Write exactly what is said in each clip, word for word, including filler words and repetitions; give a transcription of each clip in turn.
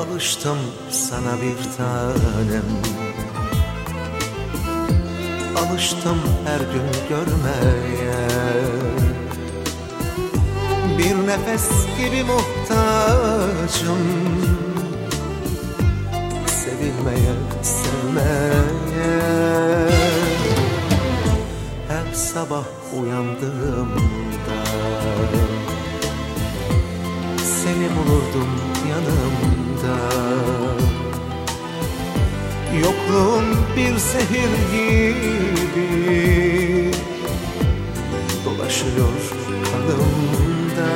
Alıştım sana bir tanem, alıştım her gün görmeye. Bir nefes gibi muhtacım, sevilmeye, sevmeye. Her sabah uyandığımda seni bulurdum yanımda. Yokluğun bir zehir gibi dolaşıyor kanımda.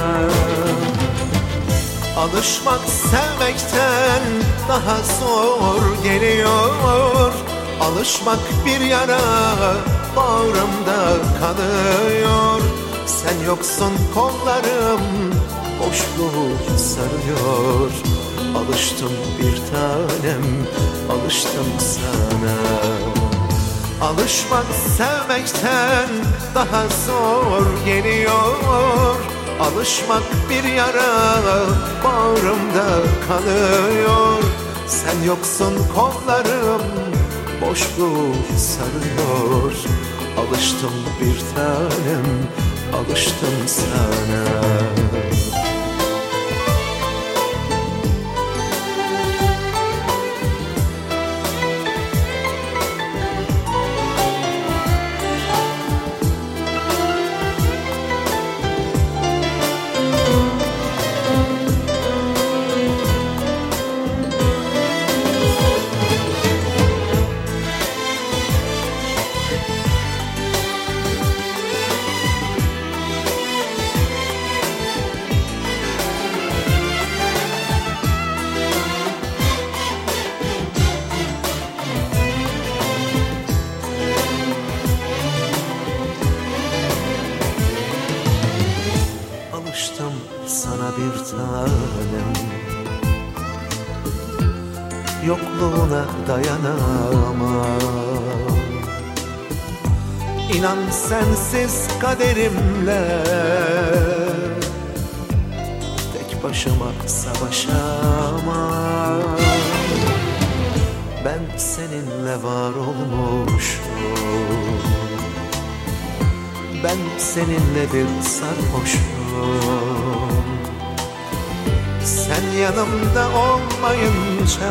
Alışmak sevmekten daha zor geliyor. Alışmak bir yara bağrımda kanıyor. Sen yoksun kollarım boşluğu sarıyor. Alıştım bir tanem, alıştım sana. Alışmak sevmekten daha zor geliyor. Alışmak bir yara bağrımda kanıyor. Sen yoksun kollarım boşluğu sarıyor. Alıştım bir tanem, alıştım sana. Alıştım sana bir tanem, yokluğuna dayanamam. İnan sensiz kaderimle tek başıma savaşamam. Ben seninle var olmuşum, ben seninle bir sarhoşum. Sen yanımda olmayınca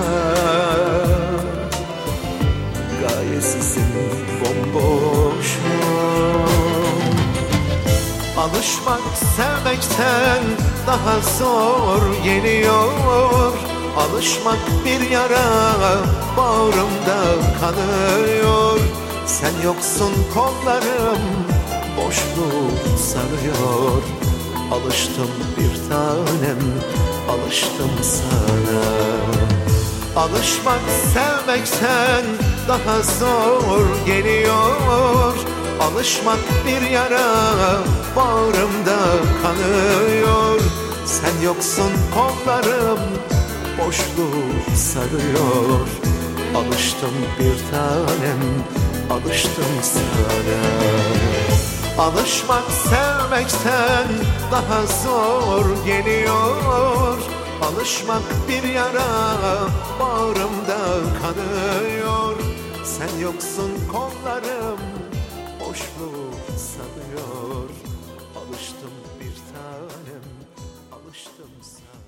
gayesizim, bomboşum. Alışmak sevmekten daha zor geliyor. Alışmak bir yara bağrımda kanıyor. Sen yoksun kollarım boşluğu sarıyor. Alıştım bir tanem, alıştım sana. Alışmak sevmekten daha zor geliyor. Alışmak bir yara bağrımda kanıyor. Sen yoksun kollarım boşluğu sarıyor. Alıştım bir tanem, alıştım sana. Alışmak sevmekten daha zor geliyor. Alışmak bir yara bağrımda kanıyor. Sen yoksun kollarım boşluğu sarıyor. Alıştım bir tanem, alıştım sana.